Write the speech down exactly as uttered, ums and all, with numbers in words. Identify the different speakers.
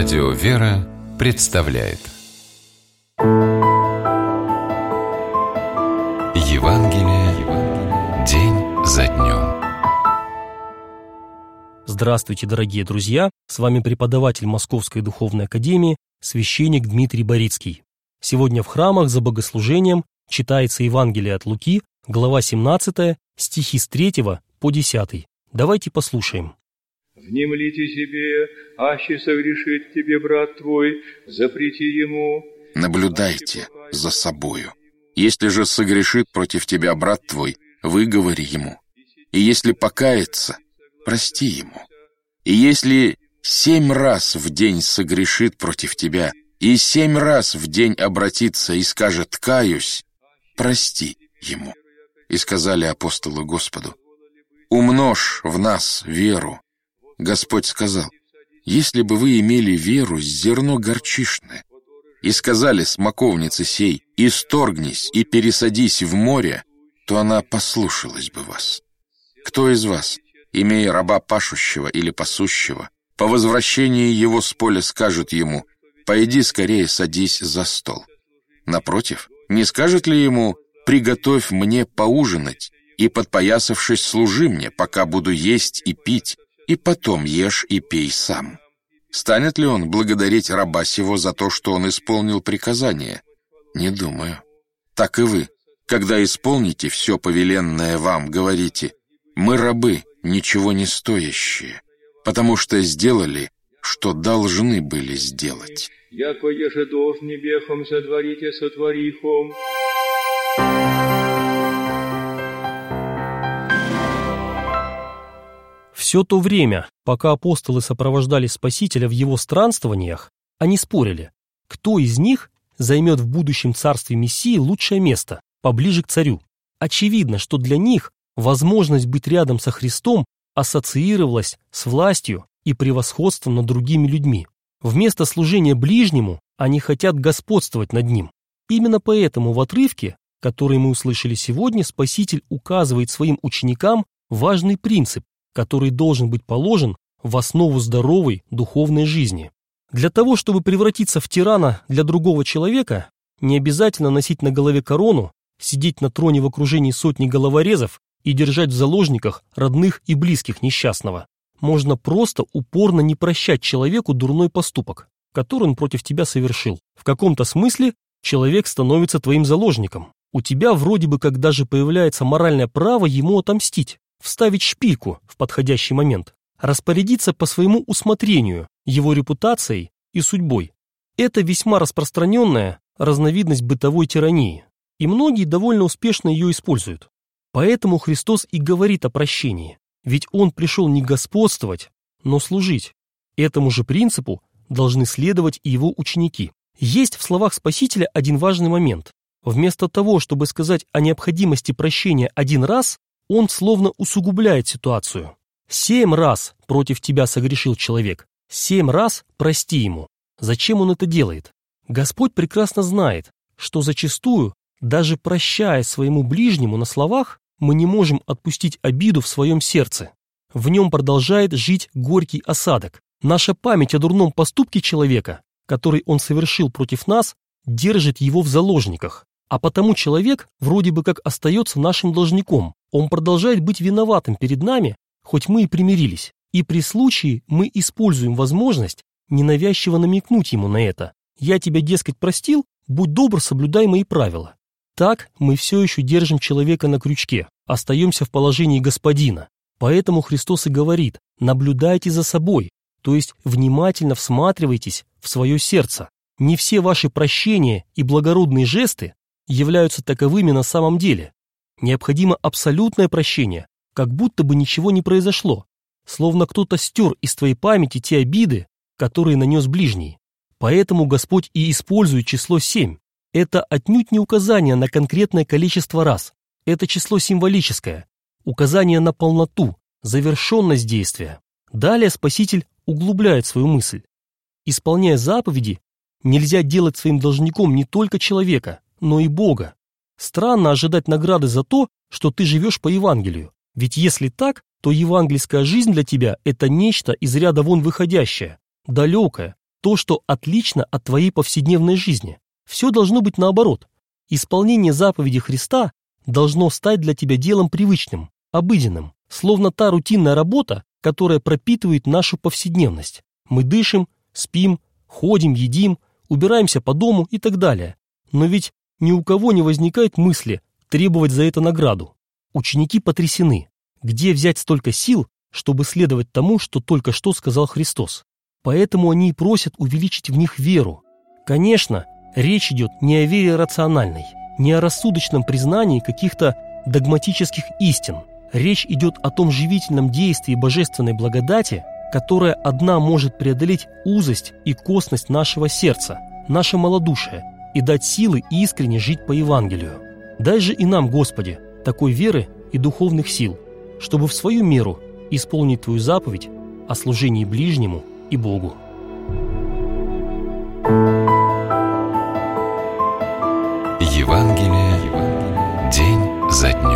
Speaker 1: Радио «Вера» представляет Евангелие день за днем.
Speaker 2: Здравствуйте, дорогие друзья! С вами преподаватель Московской Духовной Академии, священник Дмитрий Борицкий. Сегодня в храмах за богослужением читается Евангелие от Луки, глава семнадцатая, стихи с третьего по десятый. Давайте послушаем.
Speaker 3: «Внемлите себе, аще согрешит к тебе брат твой, запрети ему».
Speaker 4: Наблюдайте за собою. Если же согрешит против тебя брат твой, выговори ему. И если покается, прости ему. И если семь раз в день согрешит против тебя, и семь раз в день обратится и скажет «каюсь», прости ему. И сказали апостолы Господу: умножь в нас веру. Господь сказал: если бы вы имели веру с зерно горчишное, и сказали смоковнице сей: исторгнись и пересадись в море, то она послушалась бы вас. Кто из вас, имея раба пашущего или пасущего, по возвращении его с поля скажет ему: пойди скорее садись за стол? Напротив, не скажет ли ему: приготовь мне поужинать, и, подпоясавшись, служи мне, пока буду есть и пить, и потом ешь и пей сам? Станет ли он благодарить раба сего за то, что он исполнил приказание? Не думаю. Так и вы, когда исполните все повеленное вам, говорите: мы рабы, ничего не стоящие, потому что сделали, что должны были сделать.
Speaker 3: Яко еже должни бехом сотворите сотворихом».
Speaker 2: Все то время, пока апостолы сопровождали Спасителя в его странствованиях, они спорили, кто из них займет в будущем царстве Мессии лучшее место, поближе к царю. Очевидно, что для них возможность быть рядом со Христом ассоциировалась с властью и превосходством над другими людьми. Вместо служения ближнему они хотят господствовать над ним. Именно поэтому в отрывке, который мы услышали сегодня, Спаситель указывает своим ученикам важный принцип, который должен быть положен в основу здоровой духовной жизни. Для того, чтобы превратиться в тирана для другого человека, не обязательно носить на голове корону, сидеть на троне в окружении сотни головорезов и держать в заложниках родных и близких несчастного. Можно просто упорно не прощать человеку дурной поступок, который он против тебя совершил. В каком-то смысле человек становится твоим заложником. У тебя вроде бы как даже появляется моральное право ему отомстить, вставить шпильку в подходящий момент, распорядиться по своему усмотрению его репутацией и судьбой. Это весьма распространенная разновидность бытовой тирании, и многие довольно успешно ее используют. Поэтому Христос и говорит о прощении, ведь Он пришел не господствовать, но служить. Этому же принципу должны следовать и Его ученики. Есть в словах Спасителя один важный момент. Вместо того, чтобы сказать о необходимости прощения один раз, Он словно усугубляет ситуацию. Семь раз против тебя согрешил человек, семь раз прости ему. Зачем он это делает? Господь прекрасно знает, что зачастую, даже прощая своему ближнему на словах, мы не можем отпустить обиду в своем сердце. В нем продолжает жить горький осадок. Наша память о дурном поступке человека, который он совершил против нас, держит его в заложниках. А потому человек вроде бы как остается нашим должником. Он продолжает быть виноватым перед нами, хоть мы и примирились. И при случае мы используем возможность ненавязчиво намекнуть ему на это. Я тебя, дескать, простил, будь добр, соблюдай мои правила. Так мы все еще держим человека на крючке, остаемся в положении господина. Поэтому Христос и говорит: наблюдайте за собой, то есть внимательно всматривайтесь в свое сердце. Не все ваши прощения и благородные жесты являются таковыми на самом деле. Необходимо абсолютное прощение, как будто бы ничего не произошло, словно кто-то стер из твоей памяти те обиды, которые нанес ближний. Поэтому Господь и использует число семь. Это отнюдь не указание на конкретное количество раз. Это число символическое, указание на полноту, завершенность действия. Далее Спаситель углубляет свою мысль. Исполняя заповеди, нельзя делать своим должником не только человека, но и Бога. Странно ожидать награды за то, что ты живешь по Евангелию. Ведь если так, то евангельская жизнь для тебя – это нечто из ряда вон выходящее, далекое, то, что отлично от твоей повседневной жизни. Все должно быть наоборот. Исполнение заповеди Христа должно стать для тебя делом привычным, обыденным, словно та рутинная работа, которая пропитывает нашу повседневность. Мы дышим, спим, ходим, едим, убираемся по дому и так далее. Но ведь ни у кого не возникает мысли требовать за это награду. Ученики потрясены. Где взять столько сил, чтобы следовать тому, что только что сказал Христос? Поэтому они и просят увеличить в них веру. Конечно, речь идет не о вере рациональной, не о рассудочном признании каких-то догматических истин. Речь идет о том живительном действии божественной благодати, которая одна может преодолеть узость и косность нашего сердца, наше малодушие, и дать силы искренне жить по Евангелию. Дай же и нам, Господи, такой веры и духовных сил, чтобы в свою меру исполнить Твою заповедь о служении ближнему и Богу.
Speaker 1: Евангелие день за днем.